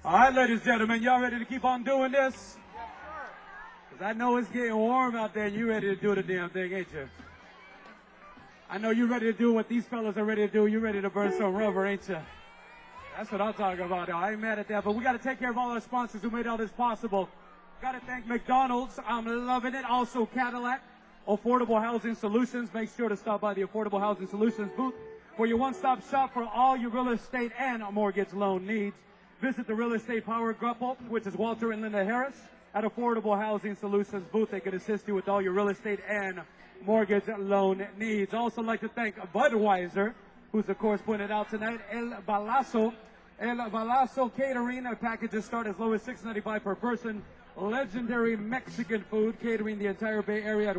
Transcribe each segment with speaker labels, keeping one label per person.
Speaker 1: All right, ladies and gentlemen, y'all ready to keep on doing this? Because I know it's getting warm out there and you ready to do the damn thing, ain't you? I know you're ready to do what these fellas are ready to do. You're ready to burn some rubber, ain't you? That's what I'm talking about. I ain't mad at that, but we got to take care of all our sponsors who made all this possible. Got to thank McDonald's. I'm loving it. Also Cadillac, Affordable Housing Solutions. Make sure to stop by the Affordable Housing Solutions booth for your one-stop shop for all your real estate and mortgage loan needs. Visit the Real Estate Power couple, which is Walter and Linda Harris, at Affordable Housing Solutions booth. They can assist you with all your real estate and mortgage loan needs. Also like to thank Budweiser, who's of course putting it out tonight. El Balazo Catering. Our packages start as low as $6.95 per person. Legendary Mexican food, catering the entire Bay Area at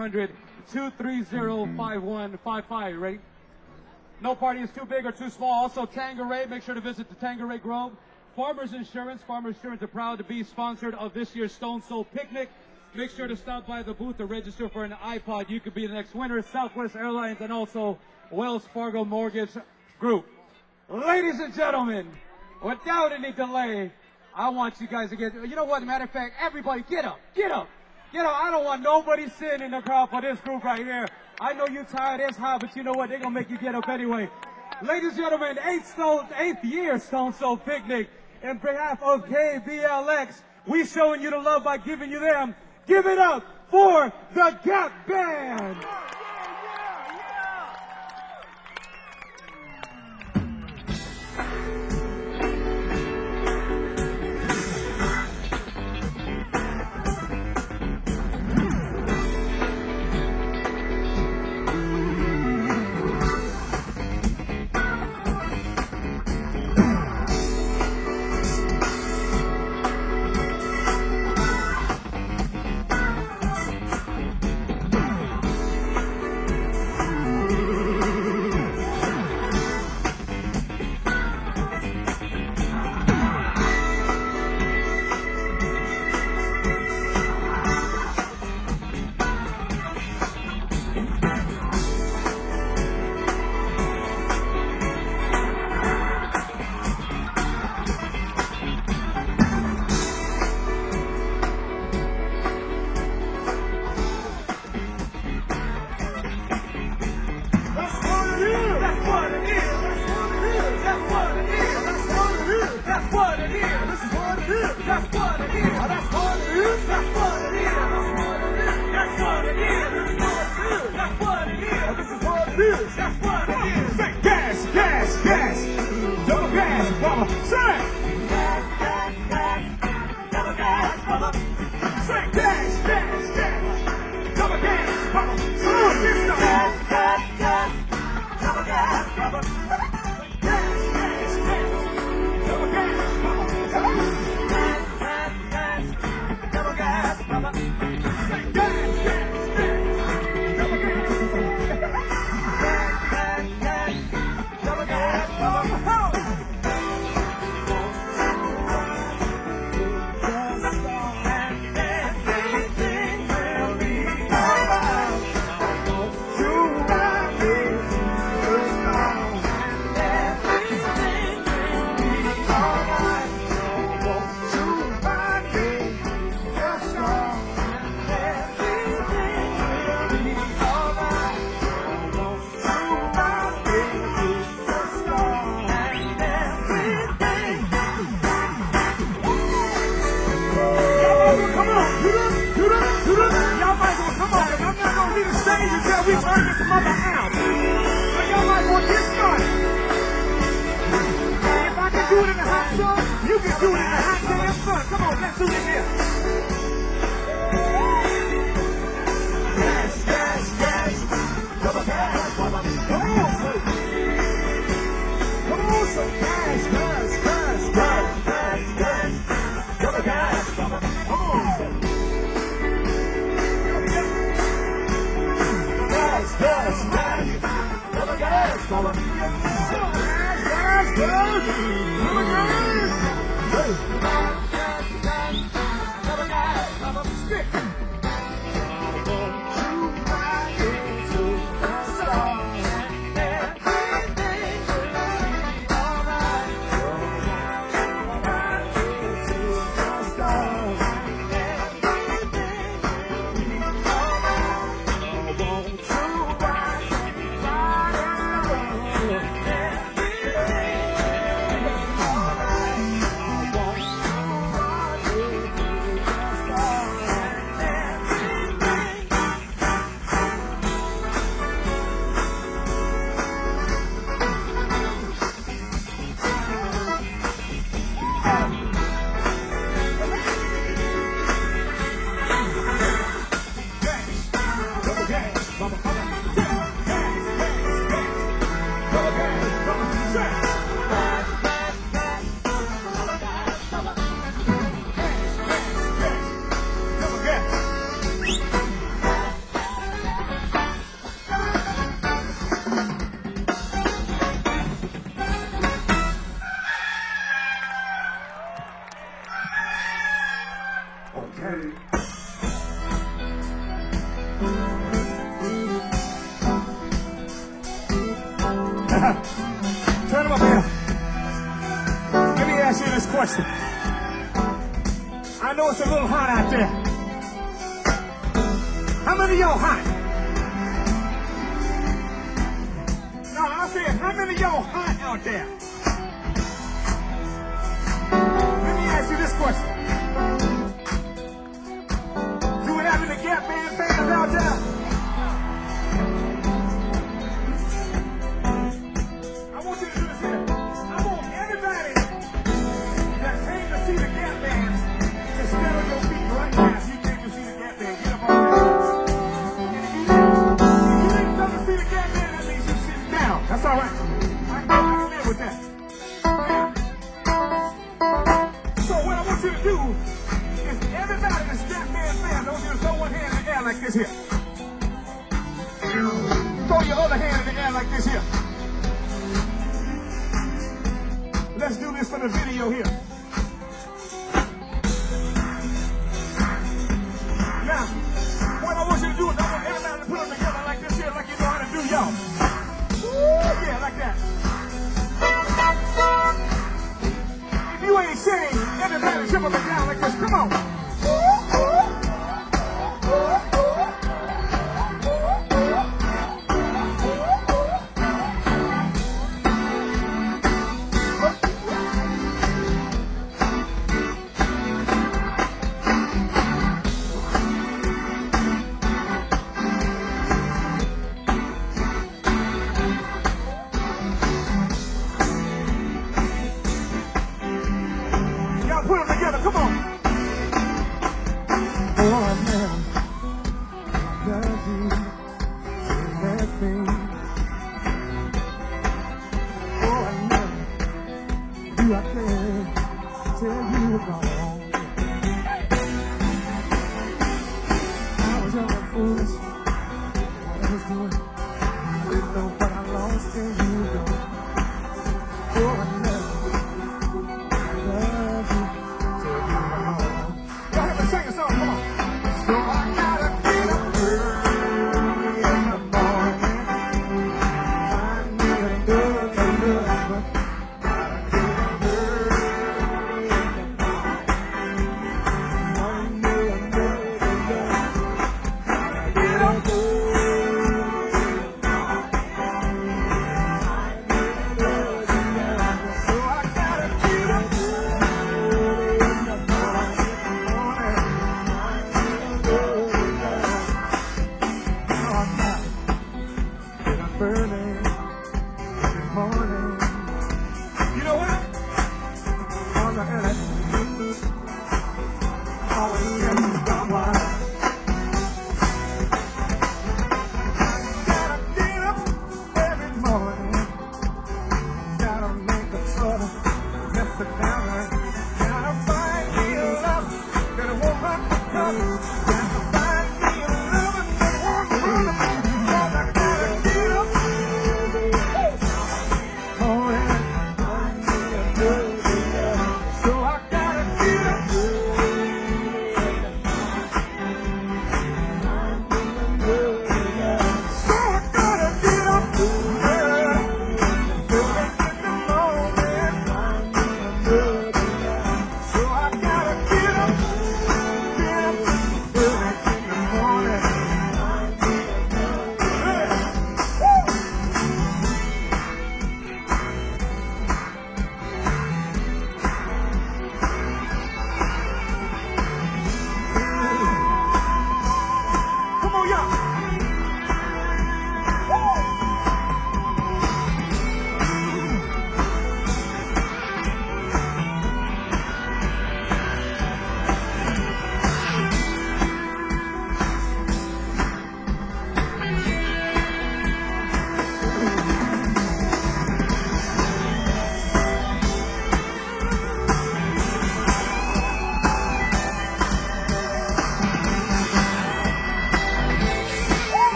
Speaker 1: 1-800-230-5155. Ready? No party is too big or too small. Also Tanqueray. Make sure to visit the Tanqueray Grove. Farmers Insurance. Farmers Insurance are proud to be sponsored of this year's Stone Soul Picnic. Make sure to stop by the booth to register for an iPod. You could be the next winner. Southwest Airlines and also Wells Fargo Mortgage Group. Ladies and gentlemen, without any delay, I want you guys to get, you know what, matter of fact, everybody get up, get up, get up. I don't want nobody sitting in the crowd for this group right here. I know you're tired, it's hot, but you know what, they're going to make you get up anyway. Ladies and gentlemen, eighth year Stone Soul Picnic. In behalf of KBLX, we showing you the love by giving you them. Give it up for the Gap Band.
Speaker 2: Turn them up here. Let me ask you this question. I know it's a little hot out there. How many of y'all hot? No, I said, how many of y'all hot out there? Let me ask you this question. Do we have any Gap Band fans out there? I want you to do this here. I want everybody that came to see the Gap Band to stand on your feet right now. If you came to see the Gap Band, get up on there. If you didn't come to see the Gap Band, that means you're sitting down. That's all right. I can live with that. So what I want you to do is everybody that's Gap Band fans, I want you to throw one hand in the air like this here. Throw your other hand in the air like this here. Let's do this for the video here. Now, what I want you to do is I want everybody to put them together like this here, like you know how to do, y'all. Yeah, like that. If you ain't singing, everybody jump up and down like this. Come on. Y'all put them together. Come on. Oh, man. Does he let me? Oh, I never do I can tell you wrong. I was young and foolish. What I was doing, I didn't know what I lost till you gone. Oh, I never love you till you wrong. Y'all have to sing a song. Come on. So I gotta get up early in the morning. I need a good lover. Gotta get up early in the morning. I need a good lover. Gotta get up early in the morning. So I gotta get up early in the morning. I need a good lover. No, I'm not. Get up early every morning. You know what? On the early. Always getting someone. Gotta get up every morning. Gotta make a flutter. Mess it down. Gotta find me a love that won't run the cup. Gotta find me a lover that won't run the cup. 'Cause I gotta get up. Oh, yeah. I need a good love. So I gotta get up. So I gotta get up. Yeah. Early in the morning. So I gotta get up. Get up.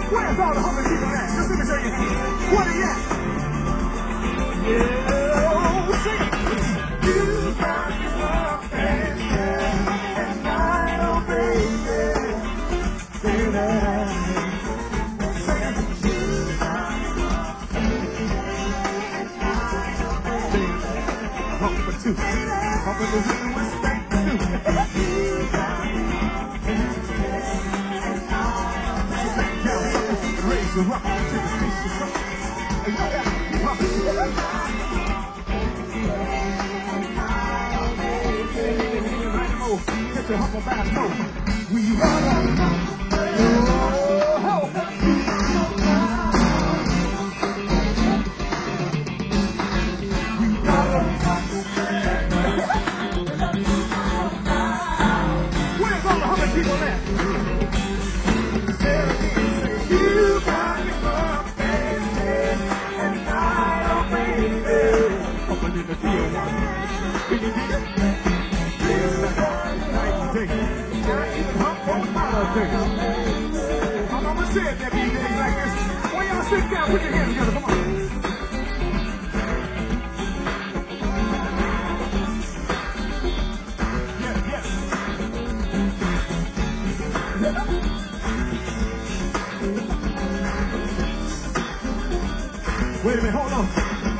Speaker 2: Where's all the hungry people at? Just let me show you. Where they at? Yeah, oh, sing it. You got me up and I don't baby. Sing it. Sing it. Hump for two. Hump for the rhythm with spank for two. Raise the rock to the beat of rock. Hey, yo, yeah, rock. Get your humble back home. We run on. Where's all the hundred people at? You got me up, baby, and I don't baby. Up in the field, can you dig it? Feel like night and day. Not even hump on my day. I'm gonna say it that these days like this. When y'all sit down, put your hands together, come on. Wait a minute, hold on.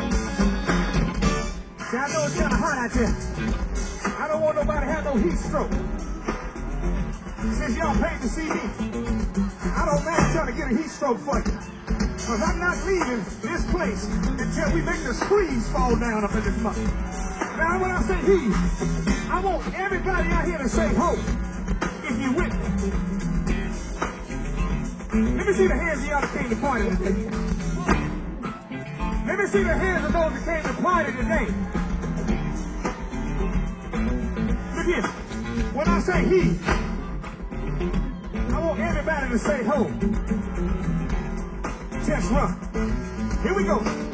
Speaker 2: See, I know it's kind of hot out there. I don't want nobody to have no heat stroke. Since y'all paid to see me, I don't mind trying to get a heat stroke for you. Because I'm not leaving this place until we make the screens fall down up in this mug. Now, when I say he, I want everybody out here to say ho, if you with me. Let me see the hands of y'all that came to party today. Let me see the hands of those that came to party today. Look here. When I say he, I want everybody to say ho. Test run. Here we go.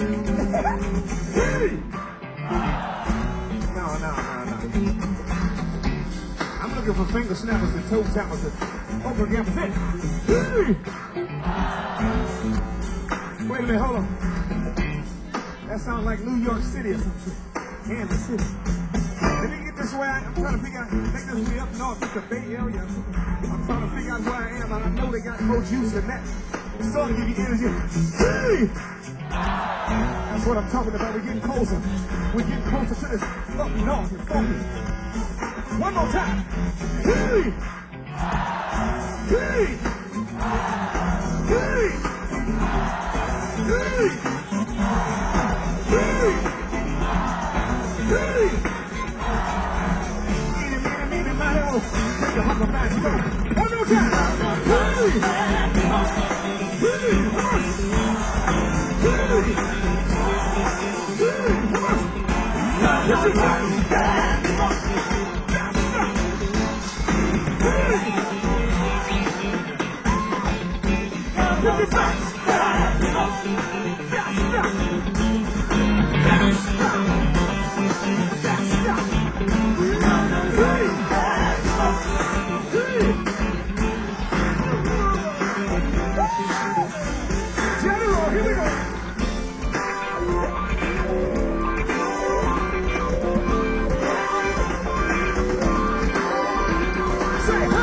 Speaker 2: No. I'm looking for finger snappers and toe tappers and poker gappers. Wait a minute, hold on. That sounds like New York City or something. Kansas City. Let me get this way. I'm trying to figure out, take this way up north. It's the Bay Area. I'm trying to figure out where I am, and I know they got more juice than that. It's starting to give you energy. Hey! That's what I'm talking about. We're getting closer. We're getting closer to this up north and funky. One more time. Hey! Hey! Hey! Hey! Hey! Hey! Meeny, miny, mo. Take the humble back, go. One more time. Hey! Hey! Hey! Come on. General, here we go. Say hi.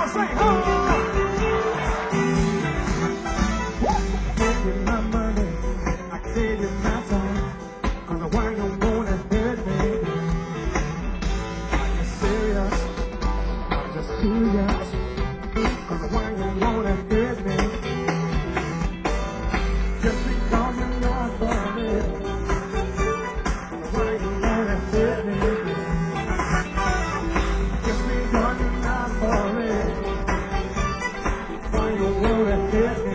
Speaker 2: say, oh. Give you my money, I gave you my time. 'Cause why you wanna hurt me? Are you serious? I'm just curious. 'Cause why you wanna hurt me? Just because you're not for me. Why you wanna hurt me? Just because you're not for me. Why you wanna hurt me?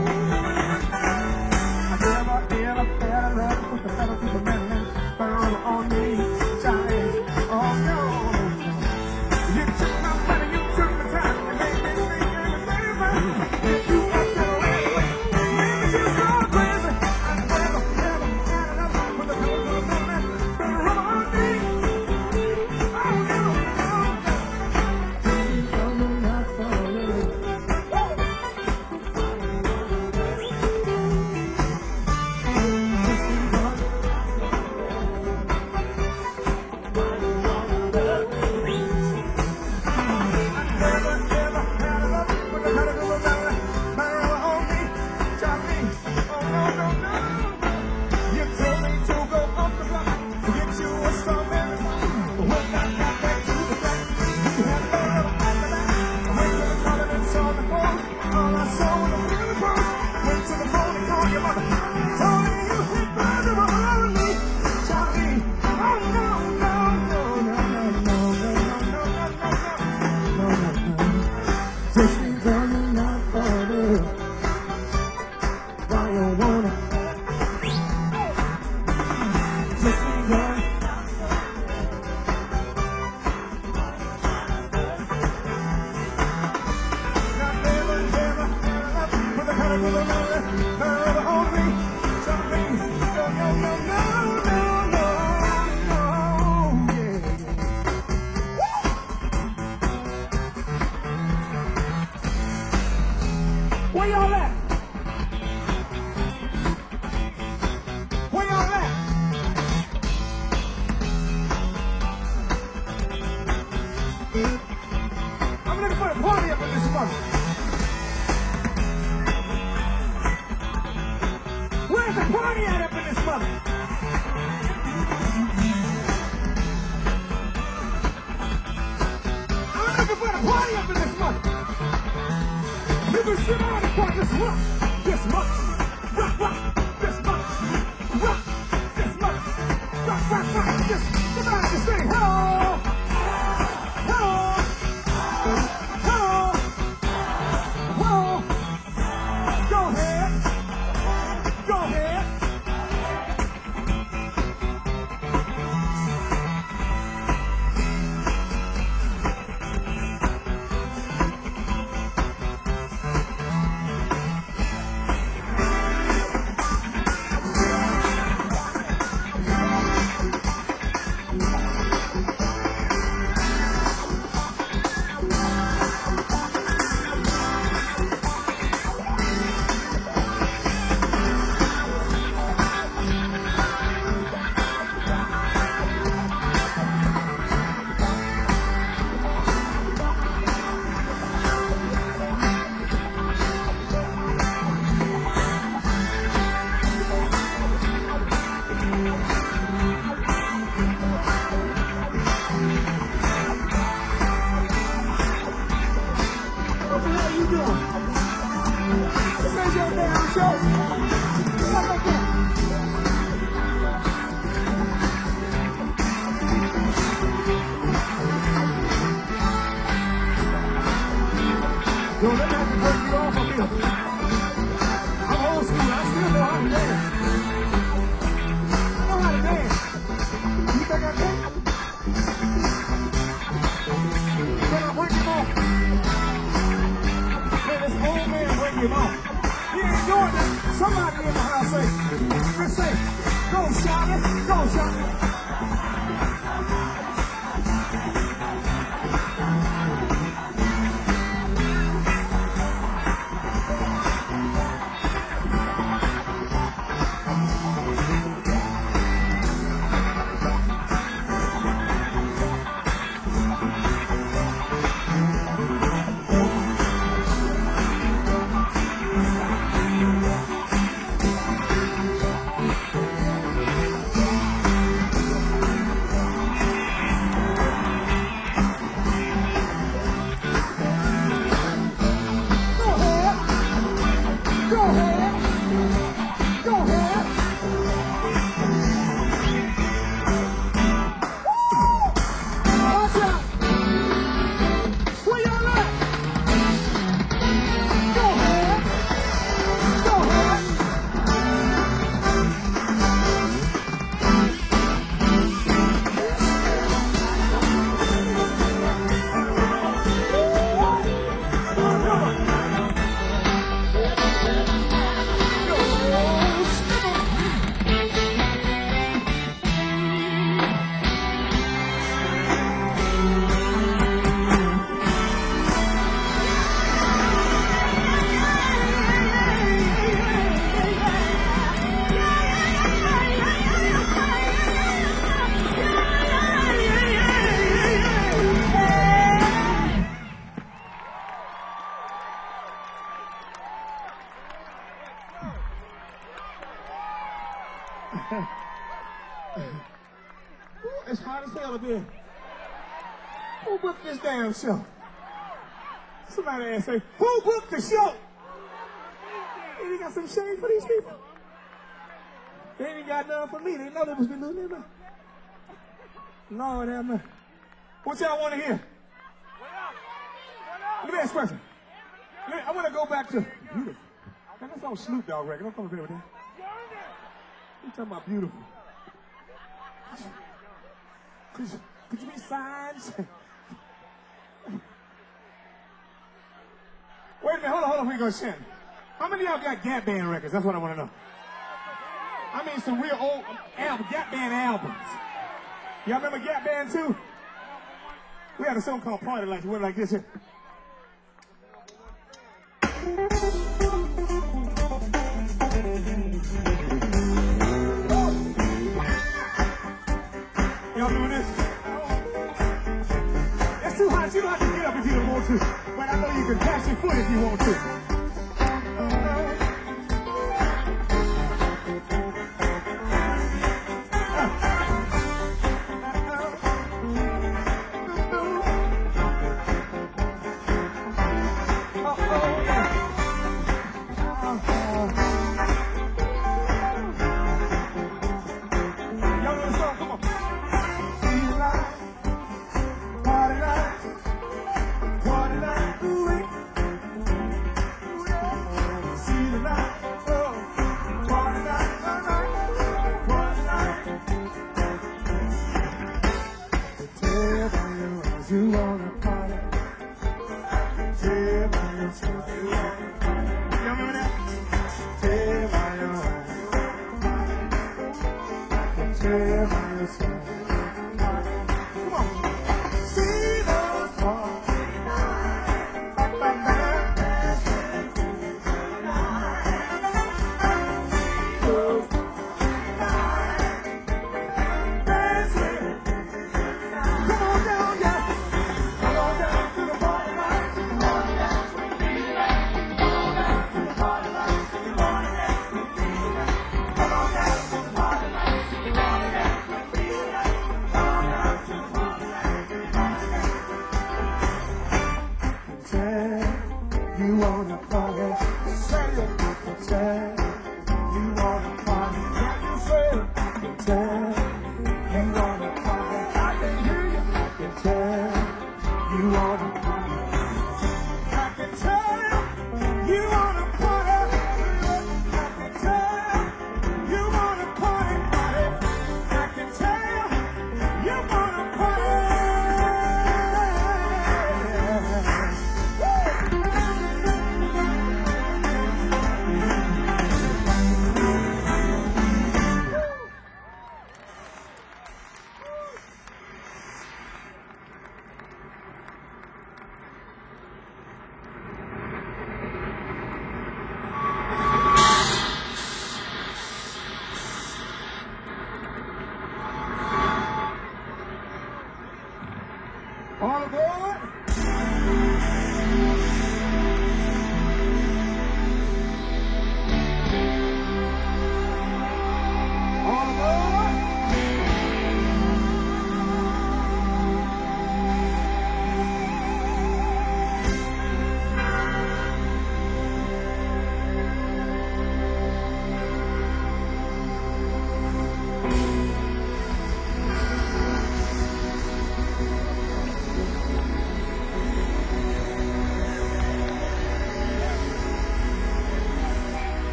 Speaker 2: I never ever had a love with a better people man burn on me, Johnny. Oh no. You took my money, you took my time, you made me think everything. You got your way, maybe you go crazy. I never ever had a love with a better people man burn on me. Oh no, no, no. I'm not falling. Just because you're not for me, why you wanna? Just because. Now never, never, never put the kind of people never on me, tell me, no, no, no, no, no, no, no, yeah, yeah. Where y'all at? Where y'all at? I'm looking for a party up in this month. Where's the party at up in this month? I'm looking for the party up in this month. You can sit down and party this month. This month. Rock, rock. This month. Rock. This month. Rock, rock, rock. This. Somebody can say hello. Hello. Hello. Hello. Go ahead. Go ahead. What the hell you doing? This ain't your damn show. How about that? Yo, let me have to break you off of here. I'm old school. I still know how to dance. I know how to dance. You think I can? Can I break him off? Man, this old man break him off. He ain't doing that. Somebody in the house say, just say, go, Shotty, go, Shotty. It's hot as hell up here. Who booked this damn show? Somebody asked, say, who booked the show? They got some shame for these people. They ain't got nothing for me. They know they was going to lose their mind. Lord have mercy. What y'all want to hear? Let me ask a question. I want to go back to beautiful. Man, that's on Snoop Dogg record. Don't come over here with that. You talking about beautiful? Could you be signs? Wait a minute, hold on, we go chant. How many of y'all got Gap Band records? That's what I want to know. I mean, some real old Gap Band albums. Y'all remember Gap Band too? We had a song called Party Like it went like this here. Y'all doing this? It's too hot. You don't have to get up if you don't want to. But I know you can pass your foot if you want to. You wanna party? Tell me yourself you wanna party. Y'all remember that? Tell me yourself. Tell me yourself. Come on. See those parties. You wanna party? Say it. Say you wanna party? Can you say it? Say you wanna party? I can hear you. Say you wanna party? I can tell you wanna party. I can tell you wanna party, party. I can tell you wanna party.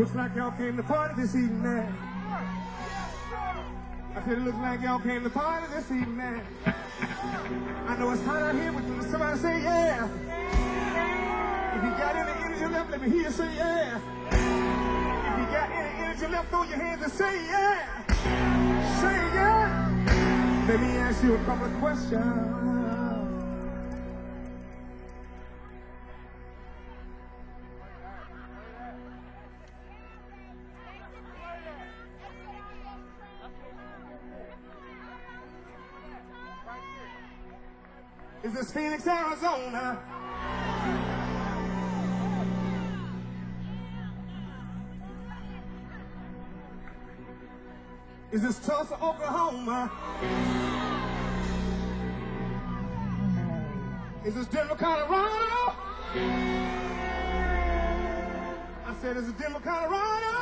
Speaker 2: Looks like y'all came to party this evening. I said it looks like y'all came to party this evening. I know it's hot out here, but somebody say yeah. If you got any energy left, let me hear you say yeah. If you got any energy left, throw your hands and say yeah. Say yeah. Let me ask you a couple of questions. Is this Phoenix, Arizona? Is this Tulsa, Oklahoma? Is this Denver, Colorado? I said, is it Denver, Colorado?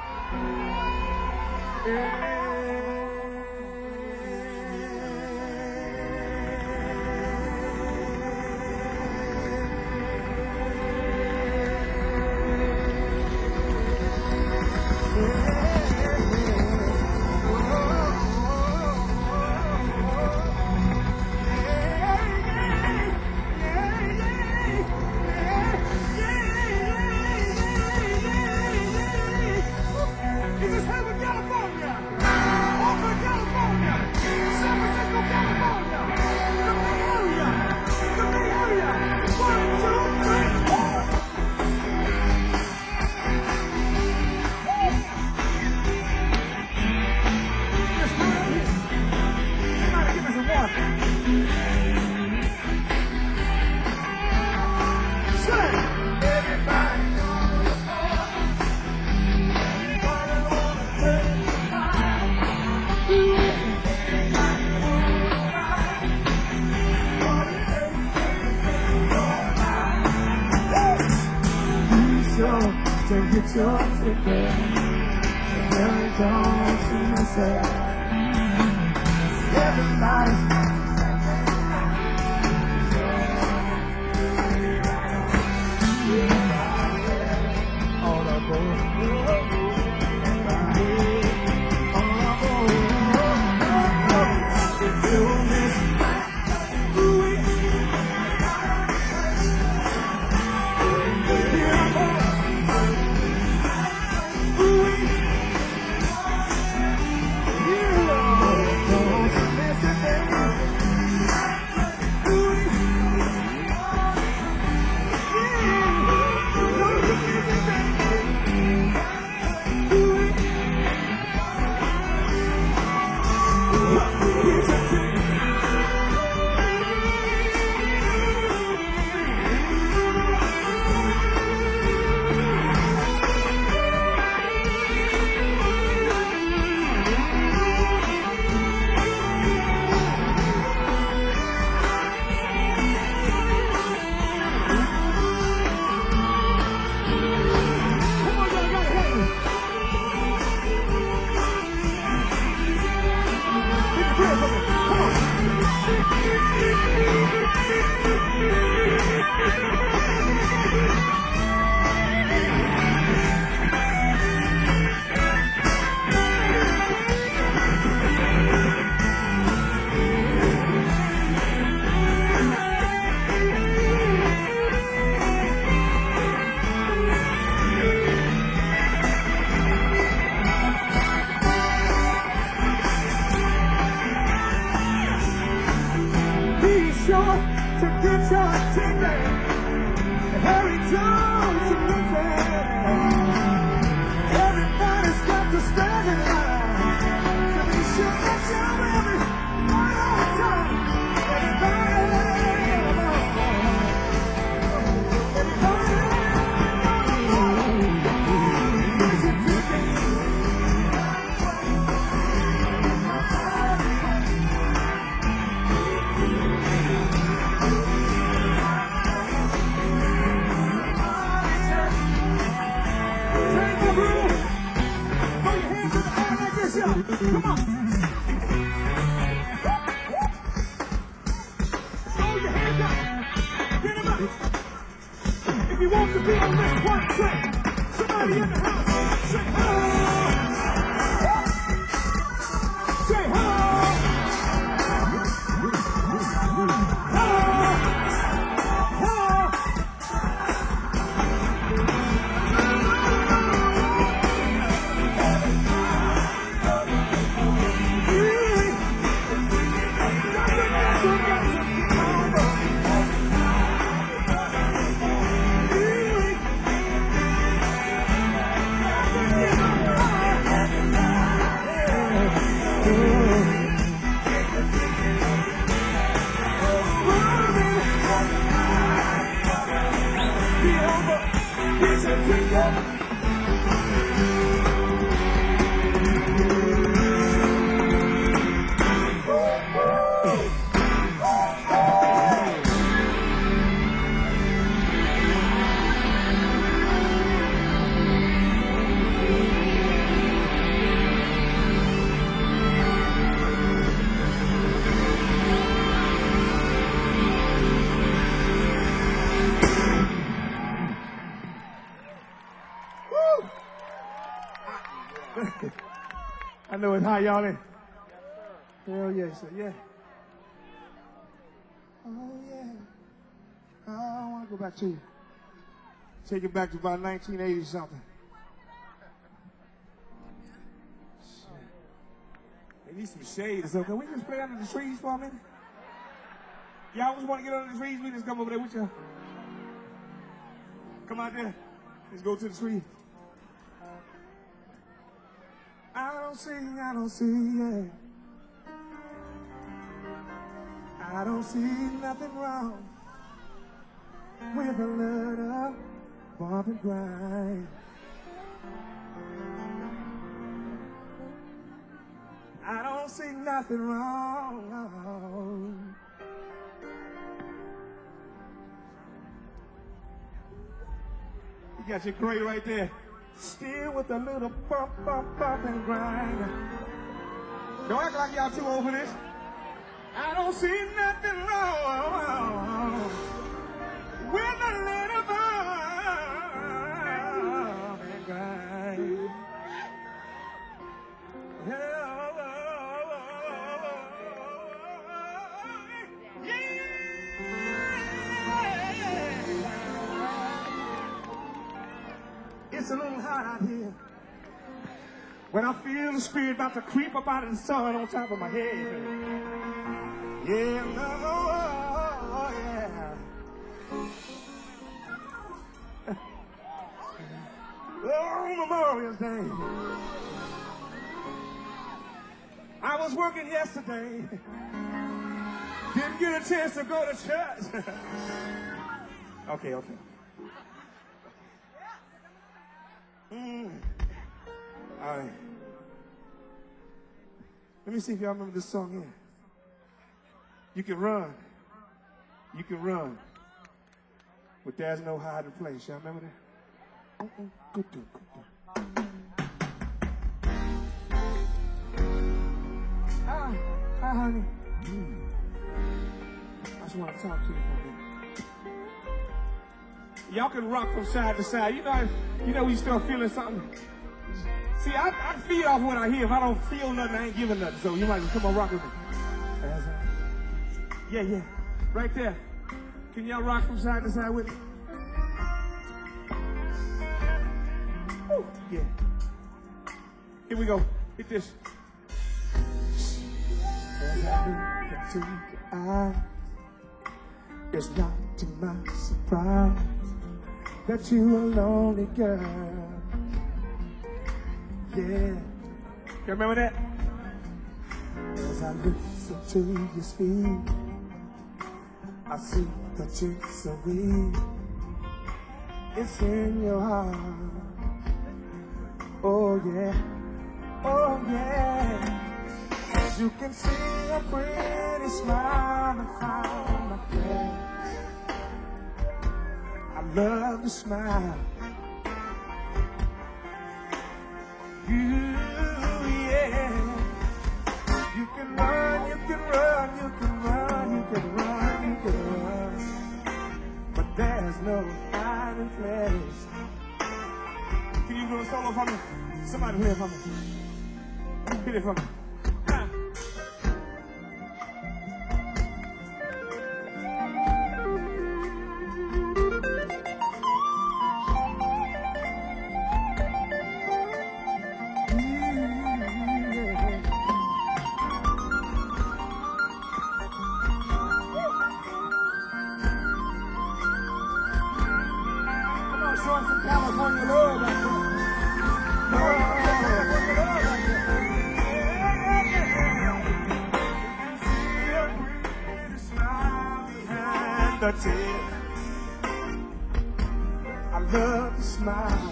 Speaker 2: To get your ticket, very don't see myself. Everybody, all I go, if you miss sure to get your ticket. Hurry down to listen. Everybody's got to stand in line to be sure that you're ready right on time. Come on. Throw your hands up. Get them up. If you want to be on this one track, somebody in the house. Say hello. Say hello. Hello. I know it's hot, y'all. Hell yeah, sir. Yeah. Oh, yeah. Oh, I want to go back to you. Take it back to about 1980 something. They need some shade or something. Can we just play under the trees for a minute? Y'all just want to get under the trees? We just come over there with y'all. Come out there. Let's go to the tree. I don't see, yeah. I don't see nothing wrong with a little bump and grind. I don't see nothing wrong. You got your crate right there. Still with a little bump, bump, bump and grind. Don't act like y'all too old for this. I don't see nothing wrong with a little bump and grind. It's a little hot out here. When I feel the spirit about to creep up out of the sun on top of my head. Yeah, oh, yeah. Oh, Memorial Day. I was working yesterday. Didn't get a chance to go to church. Okay. All right. Let me see if y'all remember this song here. You can run. You can run. But there's no hiding place. Y'all remember that? Good. Hi, honey. I just want to talk to you for a minute. Y'all can rock from side to side. You know when you start feeling something. See, I feed off what I hear. If I don't feel nothing, I ain't giving nothing. So you might just come on rock with me. Yeah. Right there. Can y'all rock from side to side with me? Woo, yeah. Here we go. Hit this. As I look into your eyes, it's not to my surprise that you a lonely girl. Yeah. You remember that? As I listen to your speak, I see that you're so weak. It's in your heart. Oh yeah. You can see a pretty smile behind my face. I love to smile. Yeah. You can run. But there's no hiding place. Can you do a solo for me? Somebody play it for me. Hit it for me. Showing some California love back there. California love back there. See a pretty smile behind the tear. I love to smile.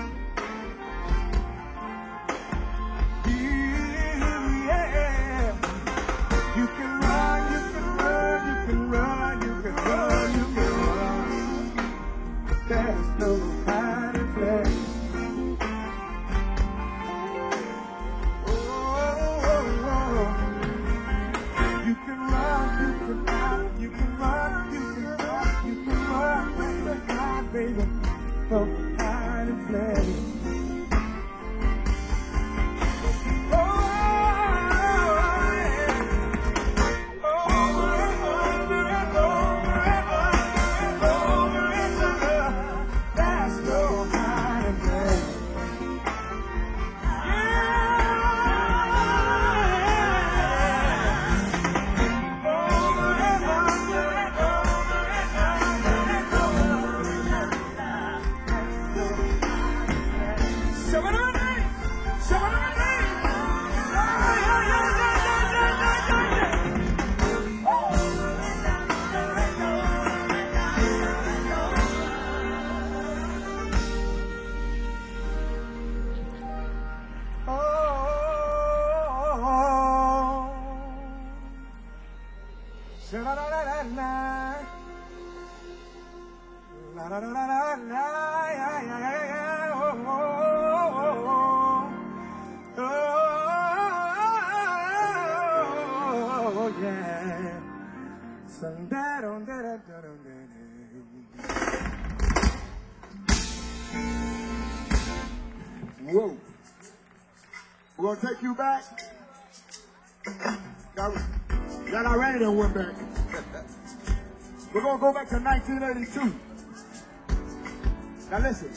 Speaker 2: Yeah. You can run, you can run, you can run, you can run, you can run. There's no hiding place. Oh, you can run, you can run, you can run, you can run, you can run, there's no hiding, baby, no hiding place. Whoa. We're going to take you back. Y'all already done went back. We're going to go back to 1982. Now listen.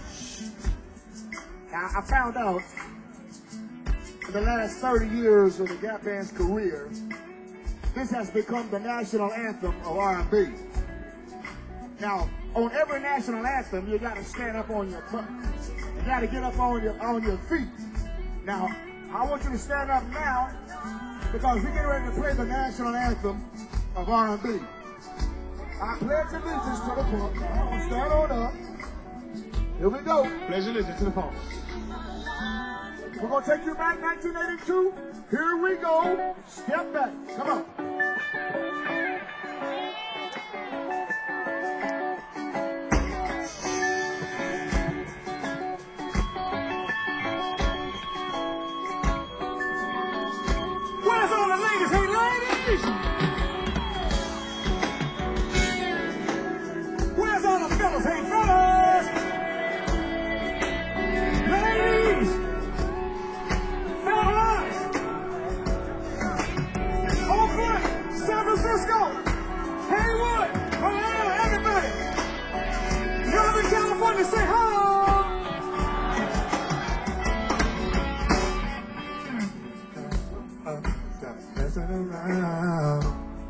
Speaker 2: Now I found out in the last 30 years of the Gap Band's career, this has become the national anthem of R&B. Now, on every national anthem, you got to stand up on your butt. You got to get up on your feet. Now, I want you to stand up now because we're getting ready to play the national anthem of R&B. I pledge allegiance to the pump. Stand on up. Here we go. Pledge allegiance to the pump. We're going to take you back 1982. Here we go. Step back. Come on. Where's all the ladies? Hey, ladies! Where's all the fellas? Hey, fellas! Ladies! Fellas! Oakland! San Francisco! Haywood! Atlanta! Everybody! Y'all in California, say hi! Around.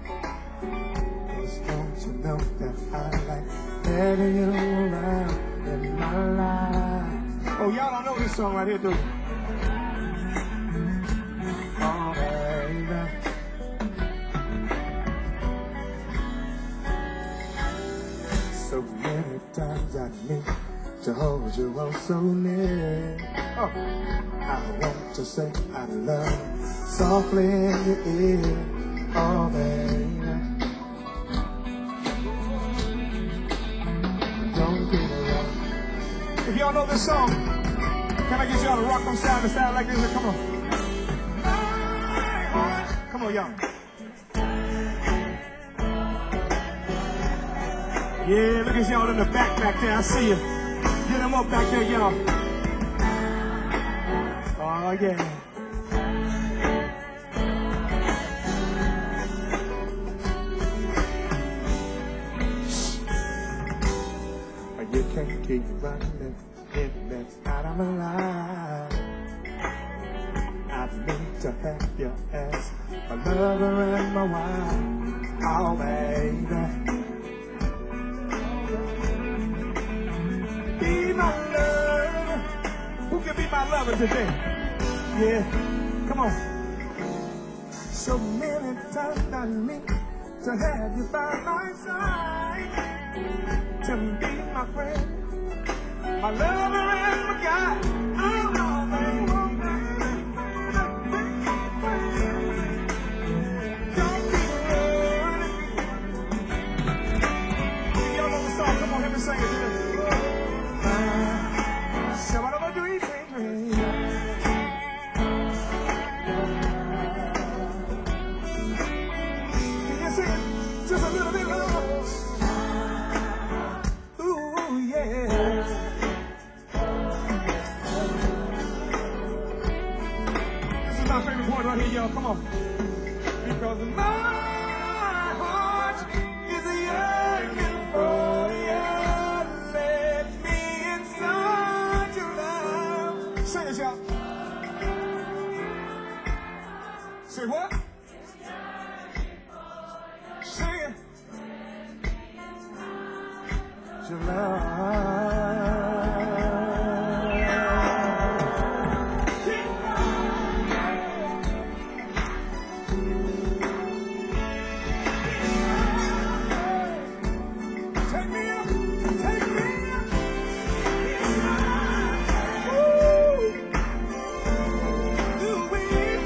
Speaker 2: Just don't you know that I like having you around in my life. Oh, y'all don't know this song right here, do you? Oh, baby. So many times I need to hold you oh so near. Oh. I want to say I love softly in your ear, oh baby. Don't get it wrong. If y'all know this song, can I get y'all to rock from side to side like this? Come on. Come on, y'all. Yeah, look at y'all in the back there. I see you. Get them up back there, y'all. Oh, yeah. You can't keep running in and out of my life. I need to have you as my lover and my wife. Oh, baby. Be my lover. Who can be my lover today? Yeah, come on. So many times I need to have you by my side. To be my friend, my lover and my guy. Oh, no, baby. Don't be running. Y'all know the song. Come on, let me sing it. Shabba do you think? Can you sing it just a little bit louder? This is my favorite part right here, y'all. Come on. Because my heart is yearning for you. Let me inside your love. Sing it, y'all. Say what? Sing it. Your love. Take me up, take me up. Ooh. Do we?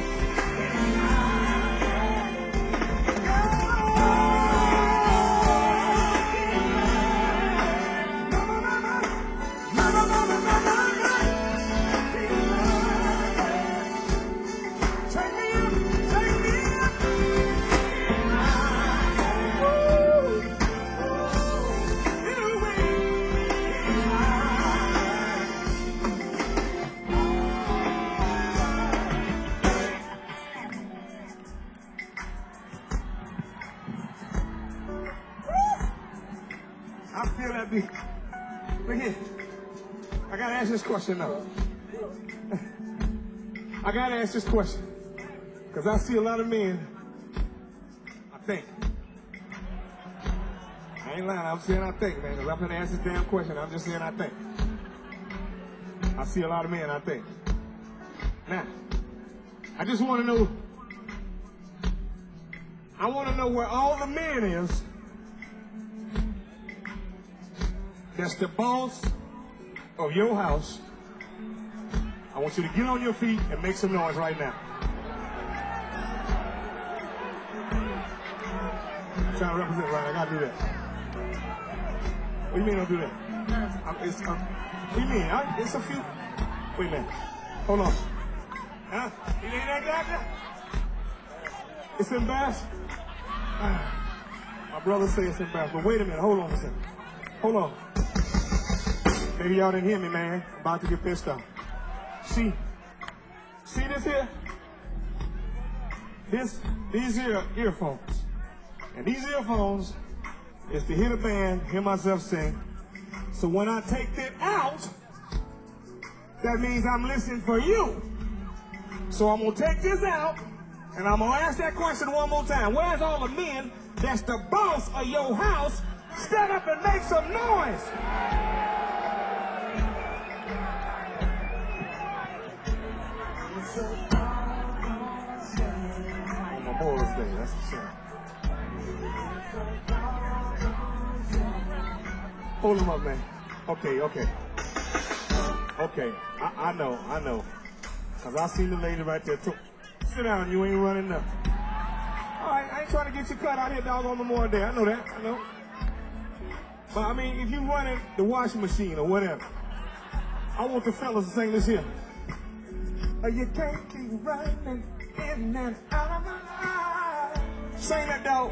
Speaker 2: I feel that beat. Look here. I gotta ask this question now. I gotta ask this question. Because I see a lot of men, I think. I ain't lying, I'm saying I think, man. Because I'm gonna ask this damn question. I'm just saying I think. I see a lot of men, I think. Now, I just want to know, I want to know where all the men is that's the boss of your house. I want you to get on your feet and make some noise right now. I'm trying to represent right. I gotta do that. What do you mean don't do that? What do you mean? It's a few. Wait a minute. Hold on. Huh? You ain't that doctor? It's embarrassing. My brother say it's embarrassing. But wait a minute. Hold on a second. Hold on. Maybe y'all didn't hear me, man. I'm about to get pissed off. See this here? These here earphones. And these earphones is to hear the band, hear myself sing. So when I take that out, that means I'm listening for you. So I'm gonna take this out, and I'm gonna ask that question one more time. Where's all the men that's the boss of your house? Stand up and make some noise. On my Morris Day, that's the shame. Hold him up, man. Okay. I know. Cause I seen the lady right there too. Sit down, you ain't running nothing. All right, I ain't trying to get you cut out here, dog, on Memorial Day. I know that, I know. But I mean, if you running the washing machine or whatever, I want the fellas to sing this here. You can't keep running in and out of my life. Sing that, dog.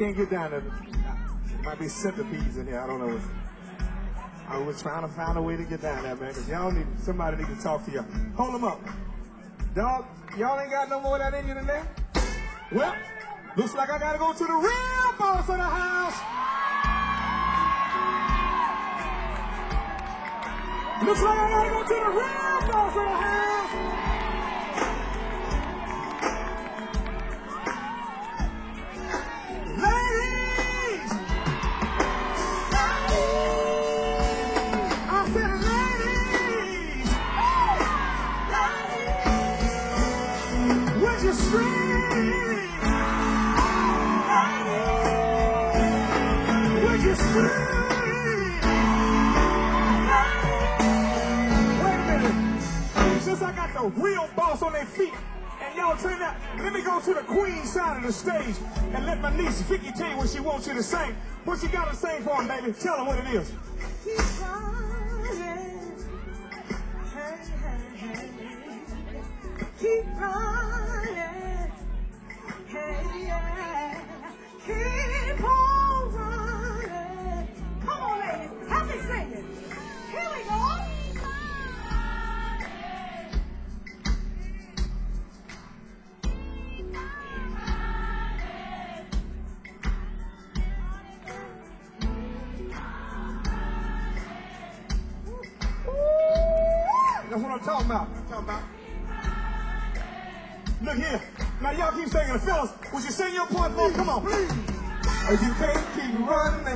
Speaker 2: can't get down there. There might be centipedes in here. I don't know. I was trying to find a way to get down there, man, because somebody need to talk to you. Hold them up. Dog, y'all ain't got no more of that in you today? Well, looks like I gotta go to the real boss of the house. Looks like I gotta go to the real boss of the house. Ladies! I said ladies! Would you scream? Would you scream? Since I got the real boss on their feet, and y'all turn out, let me go to the queen side of the stage and let my niece Vicky tell you what she wants you to sing. What you gotta sing for them, baby? Tell them what it is.
Speaker 3: Keep running, hey, hey, hey. Keep running, hey, yeah. Keep on running. Come on, ladies, help me sing it. Here we go.
Speaker 2: That's what I'm talking about. Look here. Now y'all keep singing. Fellas, would you sing your part for me? Come on, please. Or you can't keep running.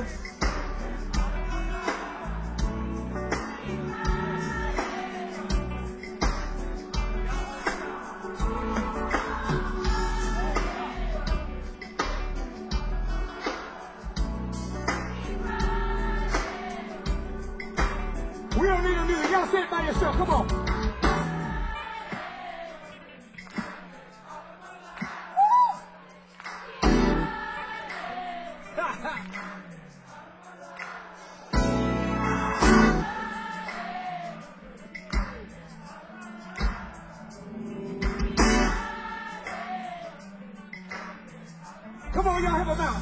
Speaker 2: We don't need a music. Y'all say it by yourself. Come on. Come on, y'all have a mouth.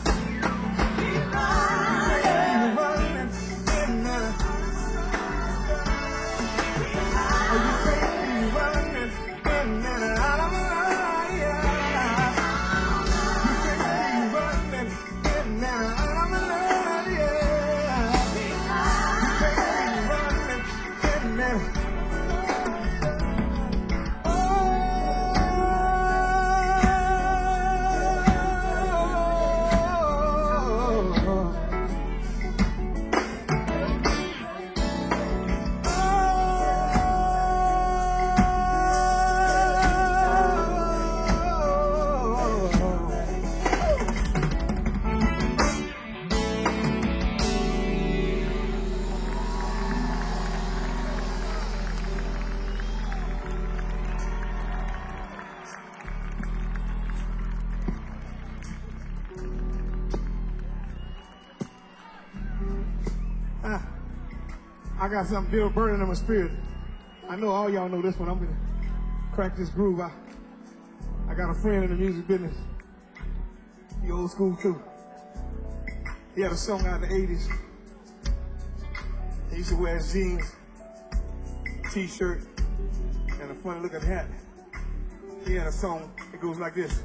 Speaker 2: I got something Bill burning in my spirit. I know all y'all know this one. I'm gonna crack this groove out. I got a friend in the music business. He old school too. He had a song out in the 80s. He used to wear his jeans, t-shirt, and a funny looking hat. He had a song, it goes like this.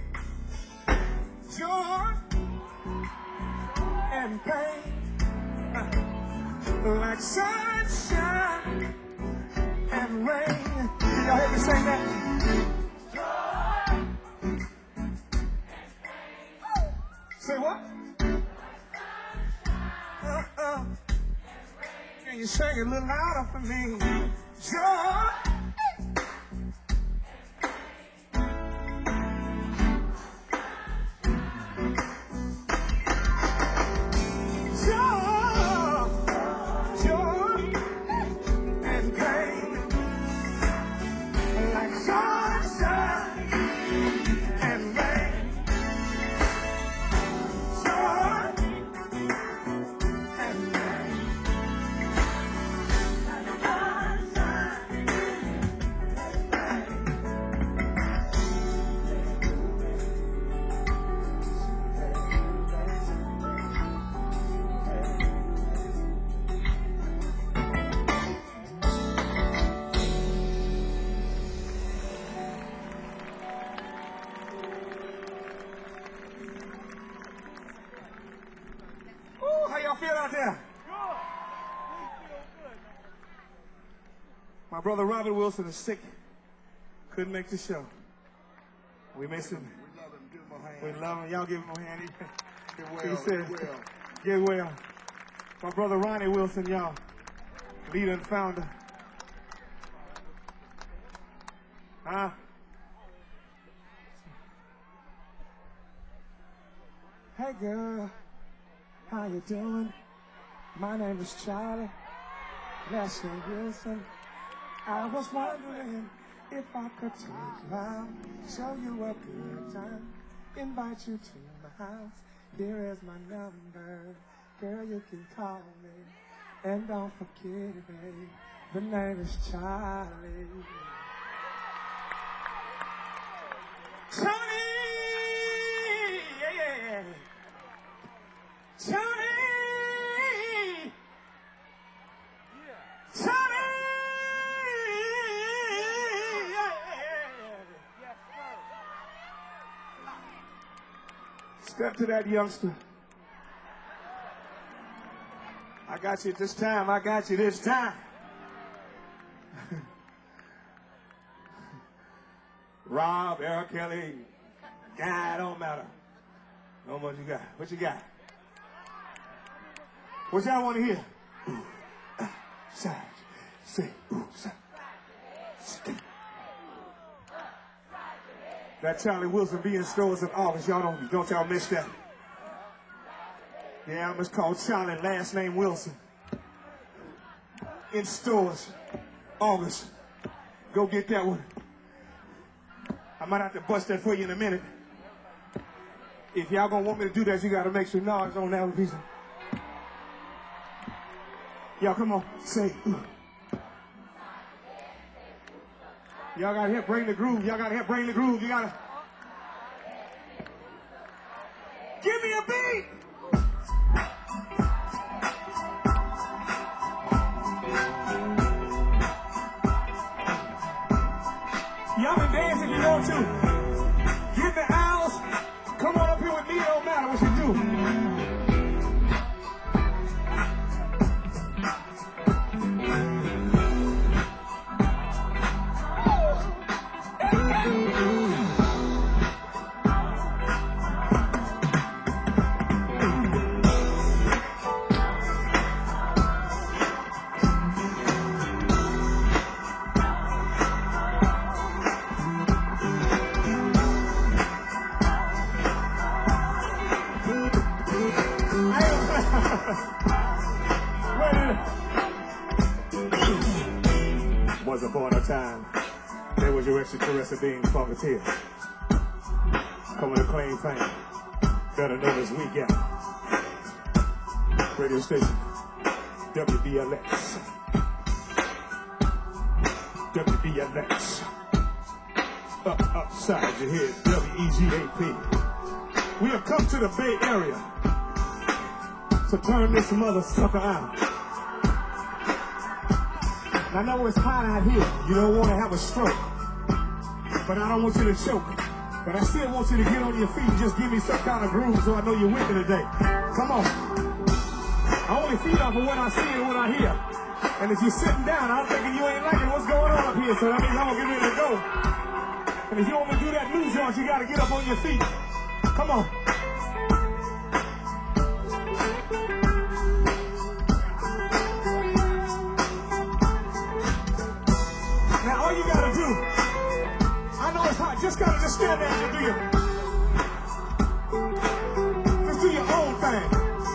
Speaker 2: Joy and pain, like sunshine and rain. Can y'all hear me sing that? Say what? Can you sing it a little louder for me? Joy. out there? My brother Robert Wilson is sick. Couldn't make the show. We miss him.
Speaker 4: We love him. Give him a hand.
Speaker 2: We love him. Y'all give him a hand.
Speaker 4: Get well.
Speaker 2: He said,
Speaker 4: Get well.
Speaker 2: get well. My brother Ronnie Wilson, y'all. Leader and founder. Huh? Hey girl, how you doing? My name is Charlie Leslie Wilson. I was wondering if I could take time, show you a good time, invite you to my house. Here is my number, girl, you can call me, and don't forget me. The name is Charlie. Charlie, yeah, yeah. Charlie, Charlie. Step to that youngster. I got you this time. I got you this time. Rob, Eric Kelly, guy, don't matter. No more you got. What you got? What y'all want to hear? Ooh, side, say, ooh, side. That Charlie Wilson be in stores in August. Y'all don't y'all miss that. Yeah, I'm just called Charlie, last name Wilson. In stores, August. Go get that one. I might have to bust that for you in a minute. If y'all gonna want me to do that, you gotta make some noise on that piece. Y'all come on, say. Ooh. Y'all gotta help bring the groove. Y'all gotta help bring the groove. You gotta. Give me a beat. Y'all can dance if you want to. Get the owls. Come on up here with me. It don't matter what you do. Once upon a time, there was your extraterrestrial being Funketeer, coming to claim fame, better known as We Got. Radio station, WBLX. WBLX. Upside your head, WEGAP. We have come to the Bay Area to turn this mother sucker out. I know it's hot out here. You don't want to have a stroke. But I don't want you to choke. But I still want you to get on your feet and just give me some kind of groove so I know you're with me today. Come on. I only feed off of what I see and what I hear. And if you're sitting down, I'm thinking you ain't liking what's going on up here. So that means I'm going to get ready to go. And if you want me to do that new joint, you got to get up on your feet. Come on. Now all you gotta do, I know it's hot, just stand there and do your, just do your own thing.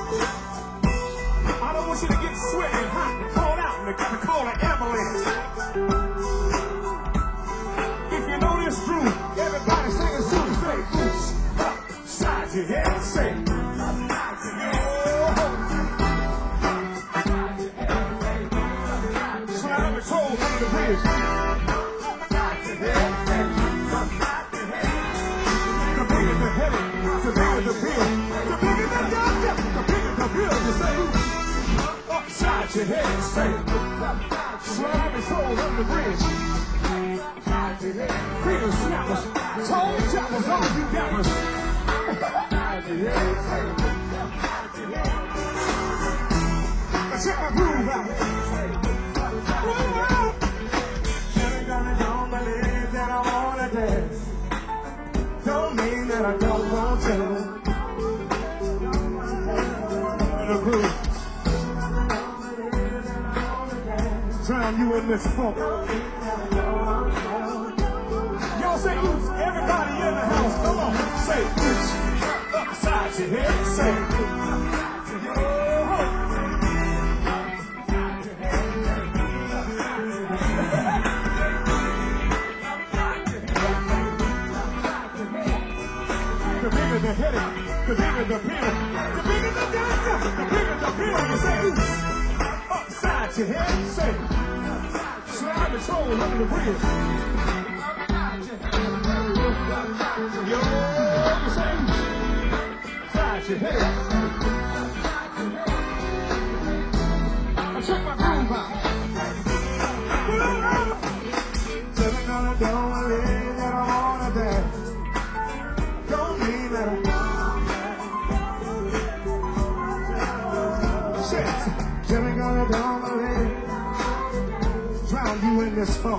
Speaker 2: I don't want you to get sweaty and hot and call out and to call an ambulance. If you know this groove, everybody sing it soon, say, oops, upside your head, say, upside your head. Slide the toe under the bridge. Upside your head, say, slide his hole on the bridge. Finger snappers, toe choppers, all you gappers. groove out. Every time I don't believe that I wanna dance, don't mean that I don't want to. The groove. Drown you in this funk. Y'all say oops. Everybody in the house, come on. Say oops. Upside your head. Say oops. The bigger the headache, the bigger the pill, the bigger the doctor, the bigger the pill. You say oops. Upside your head. Say slide the troll under the bridge. Yo, you say upside your head. I check my groove out. Telling all I don't believe that I wanna dance. Don't mean that I shit. Telling all I don't believe. Drown you in this funk.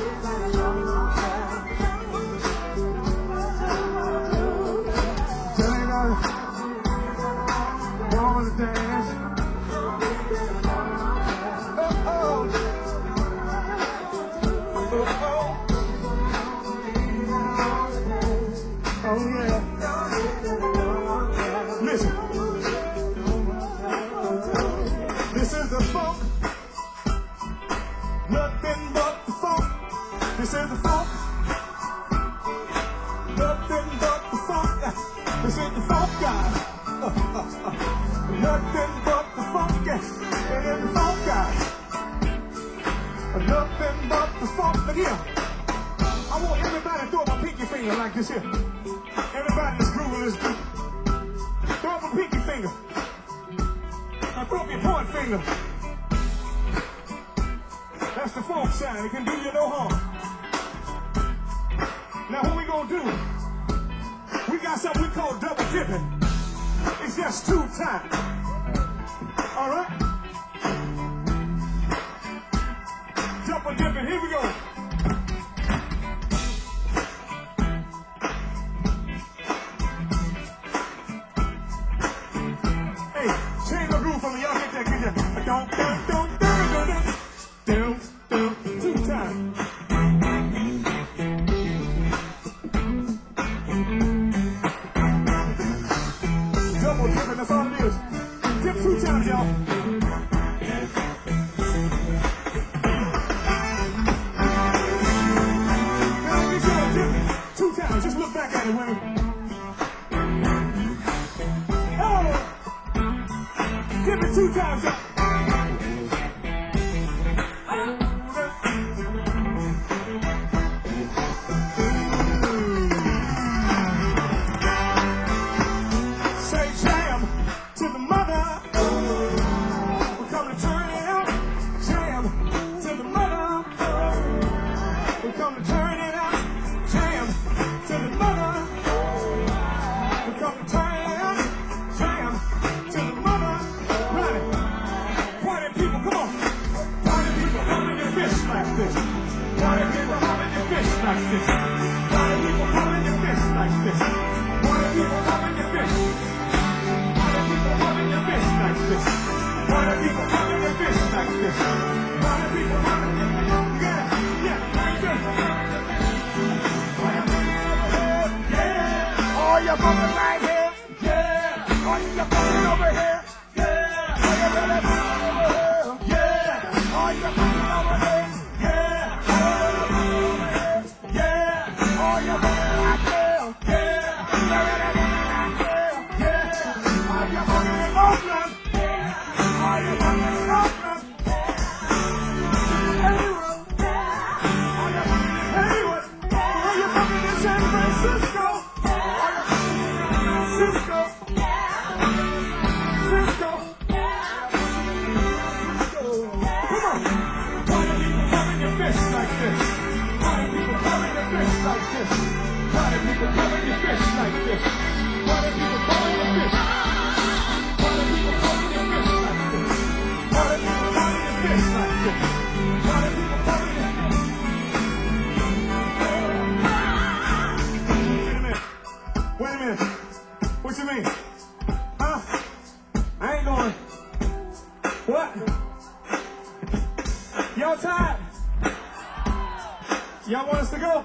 Speaker 2: Telling all I don't wanna dance. Oh, oh yeah. Listen. This is the funk. Nothing but the funk. This is the funk. Nothing but the funk. This is the funk, guys. Nothing but the funk. This is the funk, guys. Nothing but the funk. Again. I want everybody to throw up a pinky finger like this here. Everybody that's grooving this group. Throw up a pinky finger. Now throw up your point finger. That's the funk sound. It can do you no harm. Now what we gonna do? We got something we call double dipping. It's just 2 times. All right? Double dipping. Here we go. Change the groove for me, y'all get that, get that. Don't, 2 times. Double dipping, that's all it is. Dip 2 times, y'all. Now, make sure I dip it 2 times. Just look back at it, women. Give it 2 times, y'all. Say jam to the mother. We're coming to turn it up. Jam to the mother. We're coming to turn it up. Jam to the mother. We're coming to turn it up. Jam to the mother. Party people, come on. Party people, humming your fist like this. Party people, humming your fist like this. Party people, humming your fist like this. Party people, humming your fist. Party people, humming your fist like this. Party people, humming your fist like this. Party people, humming your fist. Yeah, like this. Yeah. Oh, you're coming right here. Yeah. Oh, you're coming over here. Party people, What? Y'all tired? Y'all want us to go?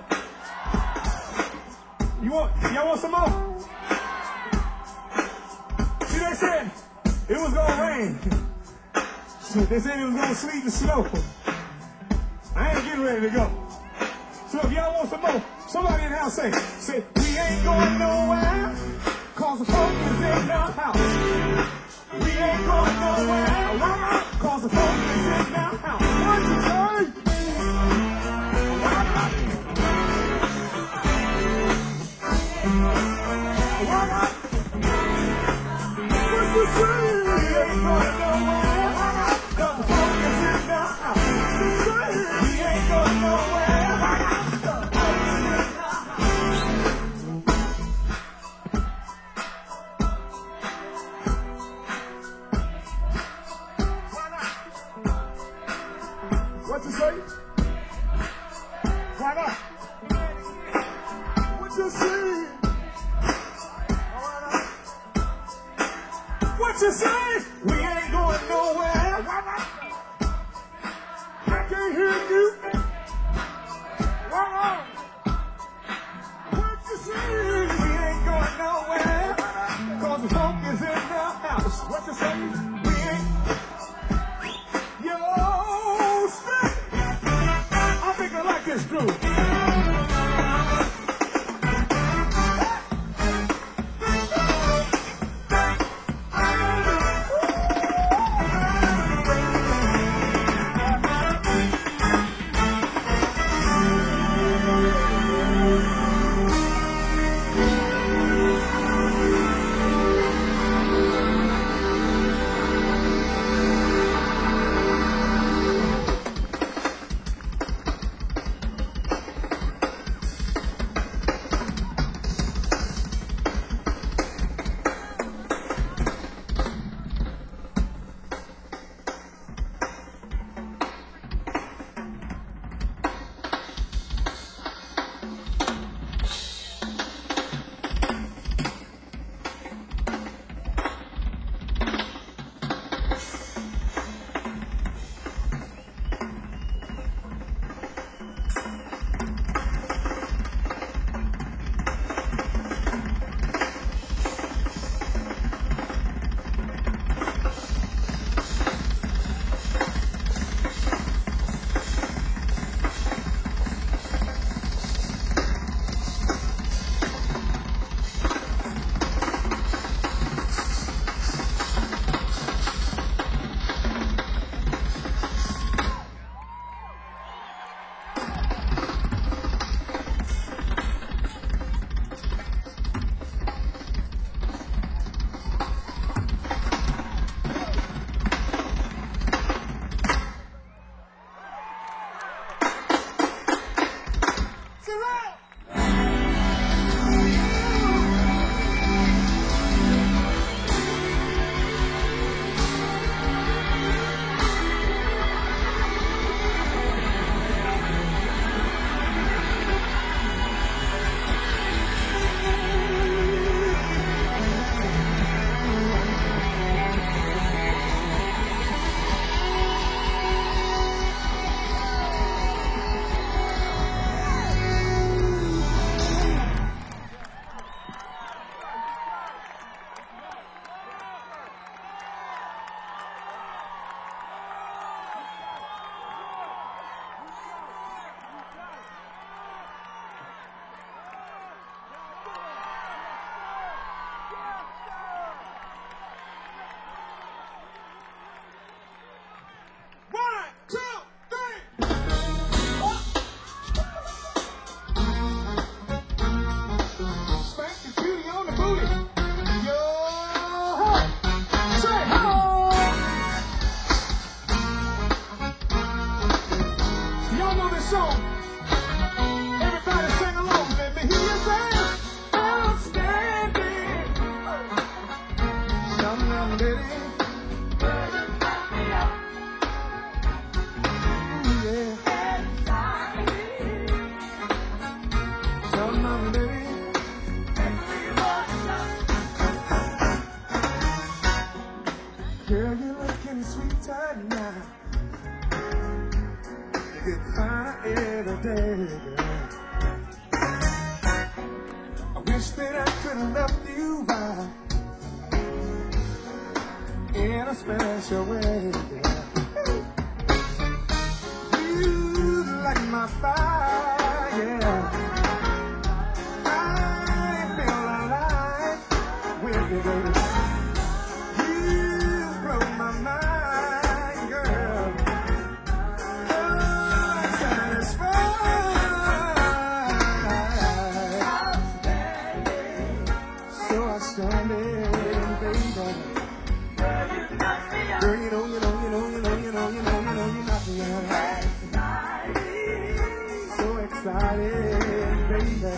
Speaker 2: Y'all want some more? See, they said it was gonna rain. They said it was gonna sleet and snow. I ain't getting ready to go. So if y'all want some more, somebody in the house say, we ain't going nowhere, cause the funk is in the house. We ain't going nowhere, cause the funk is in the house. What you say? What you say? We ain't going nowhere, cause the funk is in the house. We ain't going nowhere. looking sweeter now. You get finer every day, girl. I wish that I could have loved you right in a special way, girl. You light my fire, yeah. I feel alive with you, baby. You blow my mind, girl. Oh, satisfied. So outstanding, baby. Girl, you know, you knock me out. So excited, baby.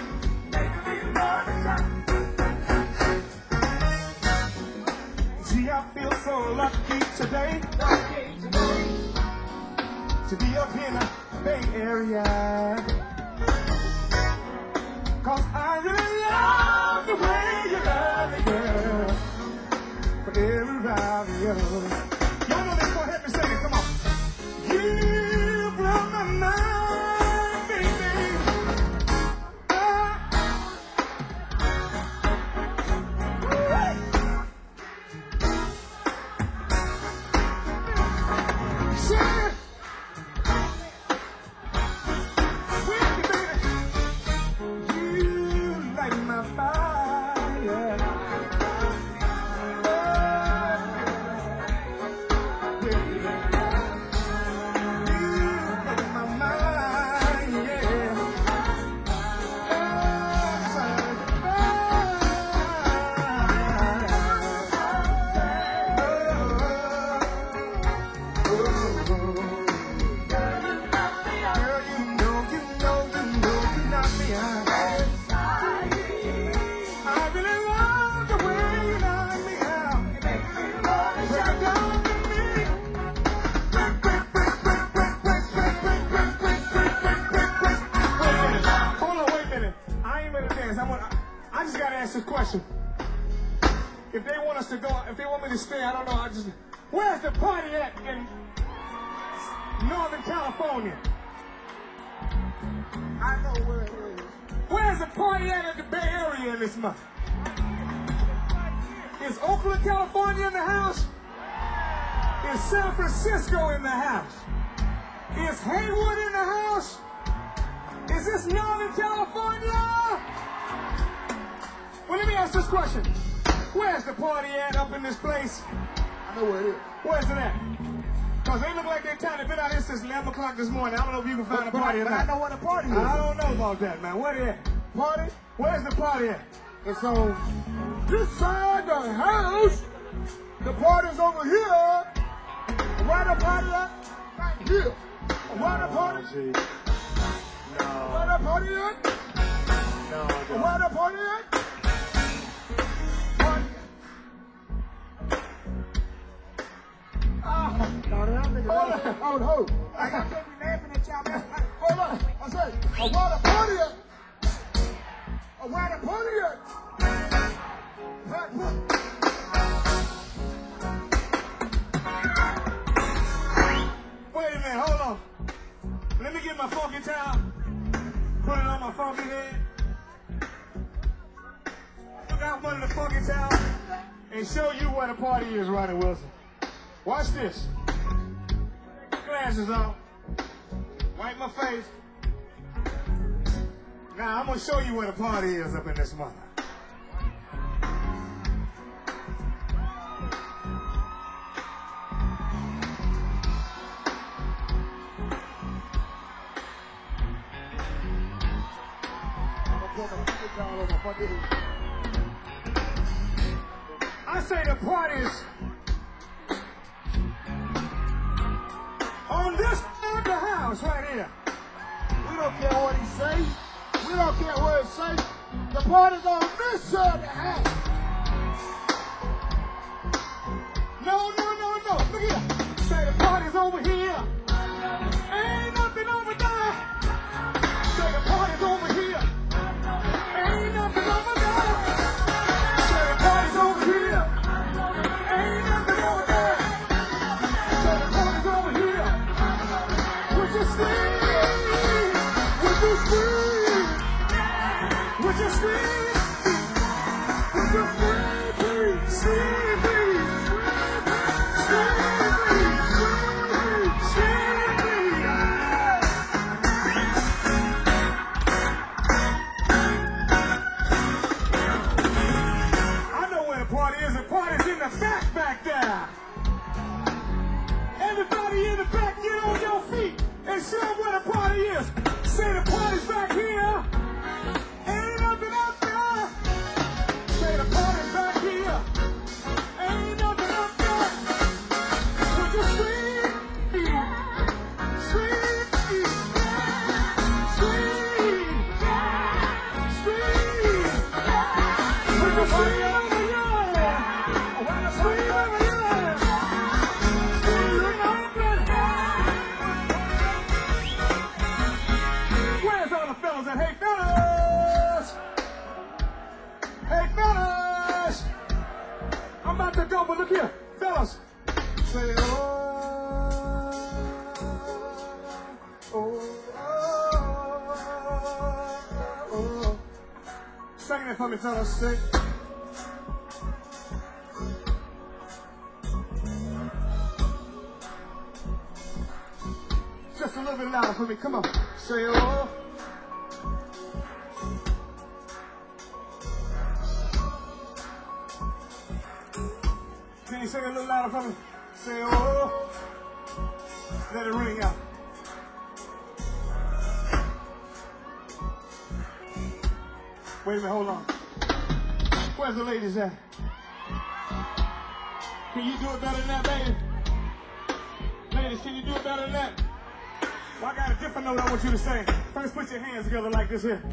Speaker 2: Gee, I feel so lucky today to be up in the Bay Area. 'Cause I really love the way you love me, girl. For every ride of yours. Y'all know this, go ahead and sing it, come on. You blow my mind, baby. Sing it. With you, baby. You light my fire. I just gotta ask this question. If they want us to go, if they want me to stay, I don't know. Where's the party at in Northern California?
Speaker 4: I know where it is.
Speaker 2: Where's the party at the Bay Area this month? Is Oakland, California in the house? Is San Francisco in the house? Is Haywood in the house? Is this Northern California? Well, let me ask this question. Where's the party at up in this place?
Speaker 4: I know where it is.
Speaker 2: Where's it at? Because they look like they're trying to been out here since 11 o'clock this morning. I don't know if you can find a party or
Speaker 4: But I
Speaker 2: not.
Speaker 4: know where the party is.
Speaker 2: I don't know about that, man. Where they at?
Speaker 4: Party?
Speaker 2: Where's the party at?
Speaker 4: It's on this side of the house. The party's over here. Where the party at? Right here. Where the party? Where the party at? Where the party at? Hold. I can't be laughing at y'all. Hold on. I said, where the party at? Where the party at?
Speaker 2: Wait a minute, hold on. Let me get my funky towel. Put it on my funky head. Look out one of the funky towels and show you where the party is, Ronnie Wilson. Watch this. Glasses on. Wipe my face. Now I'm gonna show you where the party is up in this mother. I say the party's on this side of the house right here.
Speaker 4: We don't care what he say. We don't care what it say. The party's on this side of the house.
Speaker 2: No. Look here. Say the party's over here. Ain't nothing over there. Say the party's over here. Ain't nothing over there. Say the party's over here. Ain't nothing over there. Say, show them where the party is. Say the party's back here. Ain't nothing up there. Say the party's back here. Ain't nothing up there. Would you scream? Scream. Scream. Scream. Would you scream over here? Scream over here. Scream over here. Where's all the fellas at? Hey, fellas! Hey, fellas! I'm about to go, but look here. Fellas! Say, oh, oh, oh, oh. Sing it for me, fellas. Sing. Just a little bit louder for me. Come on. Say, oh. Can you sing it a little louder for me? Say, oh. Let it ring out. Wait a minute, hold on. Where's the ladies at? Can you do it better than that, lady? Ladies, can you do it better than that? Well, I got a different note I want you to sing. First, put your hands together like this here.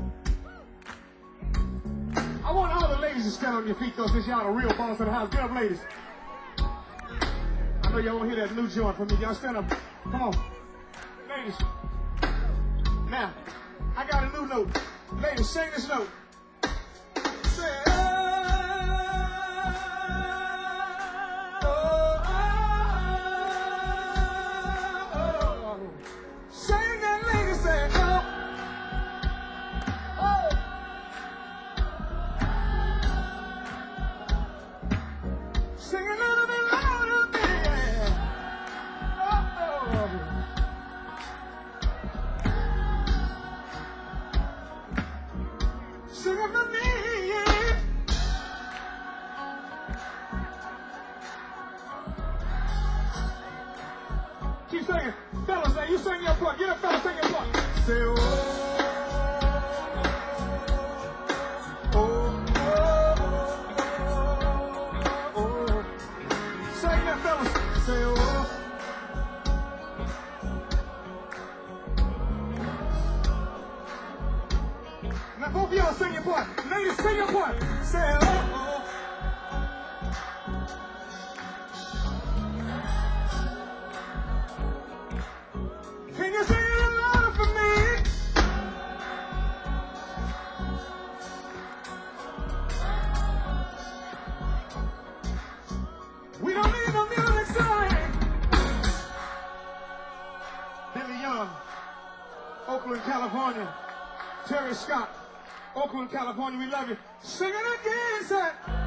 Speaker 2: I want all the ladies to stand on your feet, though, since y'all the real boss of the house. Get up, ladies. I know y'all want to hear that new joint from me. Y'all stand up. Come on. Ladies. Now, I got a new note. Ladies, sing this note. Say, sing that, lady, say, oh, oh. Sing a little bit louder, baby. Oh, oh. Sing it for me. Keep singing. Fellas, now you sing your part. Get up, fellas, sing your part. Say, oh, oh, oh, oh. Sing that, fellas. Say, oh. Now both of y'all sing your part. Ladies, sing your part. Say, oh, oh. Can you sing it a little louder for me? We don't need no music singing. Billy Young, Oakland, California. Terry Scott, Oakland, California, we love you. Sing it again, say.